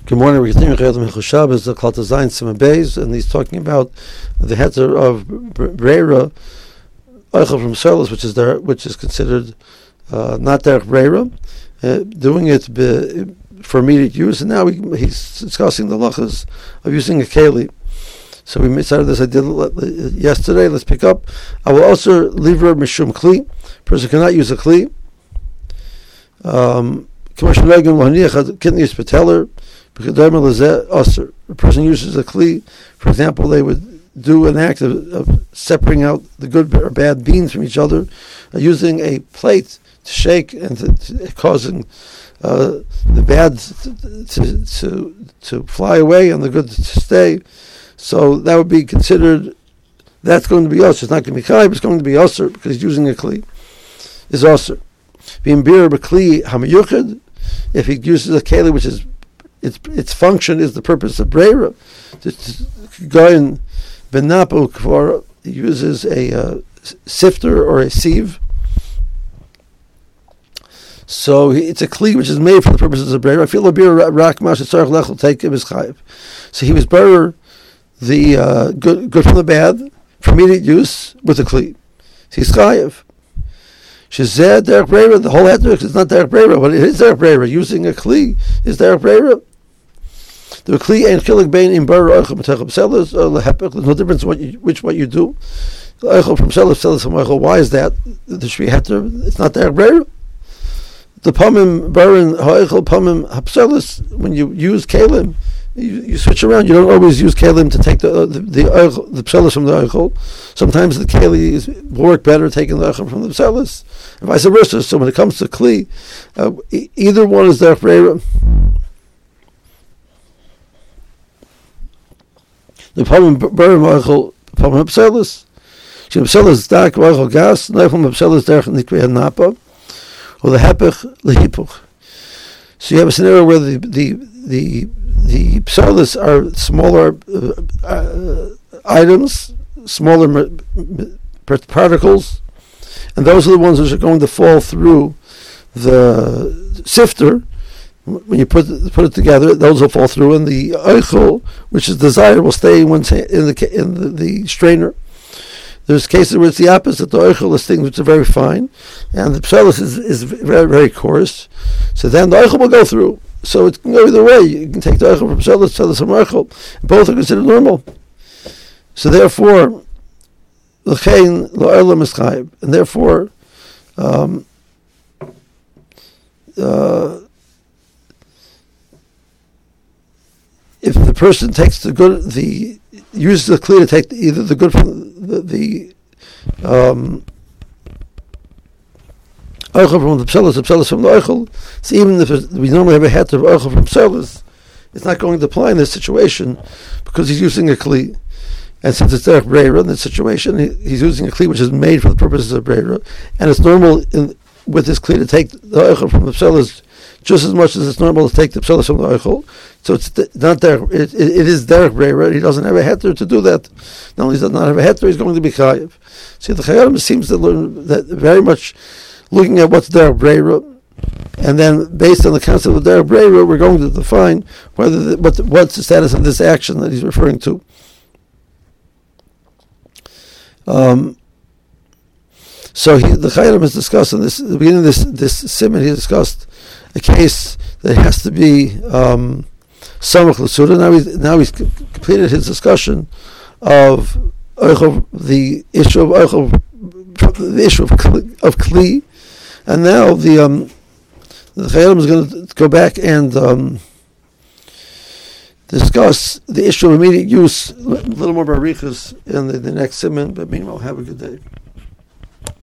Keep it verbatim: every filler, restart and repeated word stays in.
Good morning. We're continuing Chayat Mechus Shabbos, the Klat Zayin Simon Beis, and he's talking about the heter of Breira, Eichel from Solis, which is there, which is considered uh, not Derech Breira, uh, doing it be, for immediate use, and now we, he's discussing the lachas of using a keli. So we started this idea yesterday. Let's pick up. I will also lever mishum kli. Person cannot use a kli. Um, Commercial Regan Wahniach Kidney Pateller. A person uses a kli, for example, they would do an act of, of separating out the good or bad beans from each other, uh, using a plate to shake and to, to, causing uh, the bad to, to to to fly away and the good to stay. So that would be considered. That's going to be usher. It's not going to be chayv. It's going to be usher because he's using a kli. Is usher. Being bir b'kli hamayuchad. If he uses a keli which is Its its function is the purpose of breira. Goyin benapo kvar uses a uh, sifter or a sieve. So he, it's a kli which is made for the purposes of breira. I feel a beer rak mash tzarich lechel take him is chayiv. So he was breira the uh, good good from the bad for immediate use with a kli. He's chayiv. Shezeh derech breira. The whole heter is not derech breira, but it is derech breira. Using a kli is derech breira. The kli ain't chilik bein in bar oichel b'techel b'selas or lehepech. There's no difference what you, which what you do. Oichel from selas, selas from oichel. Why is that? The shvi heter. It's not derech breira. The pamim barin oichel pamim hapselas. When you use kalim, you, you switch around. You don't always use kalim to take the uh, the the, oichel, the pselas from the oichel. Sometimes the keli is work better taking the oichel from the pselas, and vice versa. So when it comes to kli, uh, e- either one is derech breira. The pamim barin oichel pamim hapselas. She hapselas dark oichel gas. No from hapselas derech nikvei napa, or the hepech lehipuch. So you have a scenario where the the the the pselas are smaller uh, uh, items, smaller m- m- particles, and those are the ones which are going to fall through the sifter. When you put it, put it together, those will fall through, and the oichel, which is desired, will stay in, one ta- in the in the, the strainer. There's cases where it's the opposite. The oichel is things which are very fine, and the pselas is, is very very coarse. So then the oichel will go through. So it can go either way. You can take the oichel from pselas, pselas from oichel. Both are considered normal. So therefore, l'chein lo'olam is chayiv, and therefore, um, uh, if the person takes the good, the uses the kli to take the, either the good from the, the um, oichel from the pselas, the pselas from the oichel. So even if we normally have a heter of oichel from pselas, it's not going to apply in this situation because he's using a kli. And since it's derech breira in this situation, he, he's using a kli which is made for the purposes of breira, and it's normal in, with this kli to take the oichel from the pselas just as much as it's normal to take the pselas from the oichel. So it's not there. It, it, it is derech breira. He doesn't have a heter to do that. Not only does he not have a heter, he's going to be chayiv. See, the chayyim seems to learn that very much looking at what's derech breira, and then based on the concept of derech breira, we're going to define whether the, what the, what's the status of this action that he's referring to. Um. So he, the chayyim has discussed in this at the beginning of this this siman. He discussed a case that has to be um, samach l'suda. Now he's now he's completed his discussion of oichel, the issue of oichel, the issue of kli, of kli, and now the um, the chayyim is going to go back and um, discuss the issue of immediate use. A little more barichas in the, the next siman. But meanwhile, have a good day.